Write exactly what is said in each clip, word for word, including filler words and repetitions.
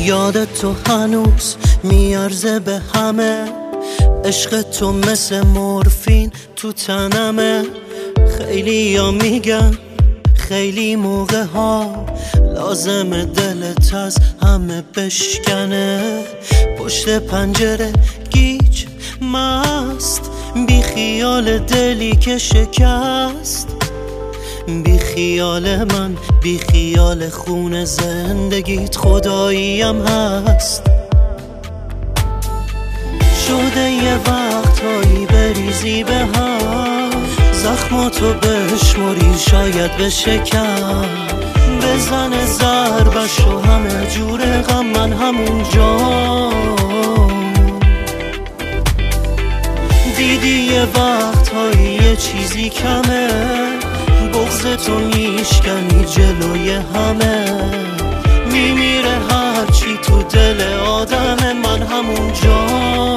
یادت تو هنوز میارزه به همه، عشق تو مثل مورفین تو تنمه. خیلی یا میگن خیلی موقع ها لازم دلت از همه بشکنه. پشت پنجره گیج مست، بی خیال دلی که شکست. بی خیال من، بی خیال خون زندگیت خداییم هست. شده یه وقتایی بریزی به هم، زخماتو بشمری شاید بشکم. بزنه ضربشو همه جور غم، من همونجا. دیدی یه وقتایی یه چیزی کمه، بغض تو میشکنی جلوی همه. میمیره هرچی تو دل آدمه، من همونجا.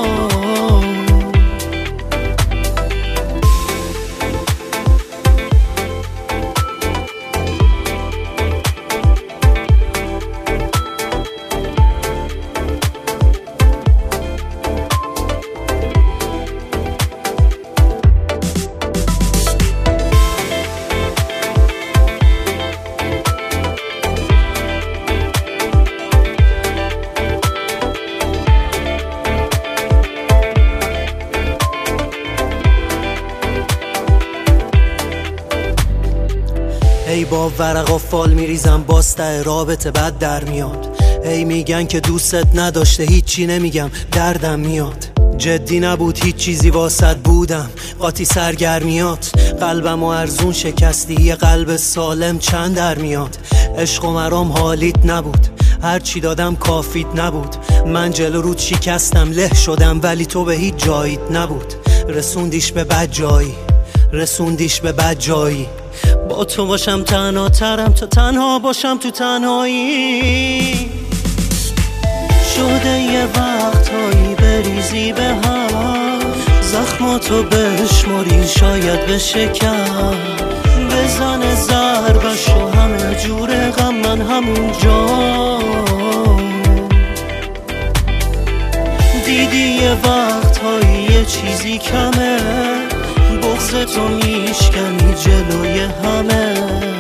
ای با ورق و فال میریزم باز ته رابطه بد در میاد. ای میگن که دوستت نداشته، هیچی نمیگم دردم میاد. جدی نبود هیچ چیزی واسط بودم، قاطی سرگرمیات. قلبم و ارزون شکستی، یه قلب سالم چند در میاد. عشق و مرام حالیت نبود، هرچی دادم کافیت نبود. من جلو رود شکستم، له شدم ولی تو به هیچ جاییت نبود. رسوندیش به بد جایی، رسوندیش به بد جایی. با تو باشم تنها ترم تا تنها باشم تو تنهایی. شده یه وقتایی بریزی به هم، زخماتو بشمری شاید بشکم. بزنه ضربشو همه جور غم، من همونجا. دیدی یه وقتایی یه چیزی کمه، بغض تو میشکنی جلوی همه.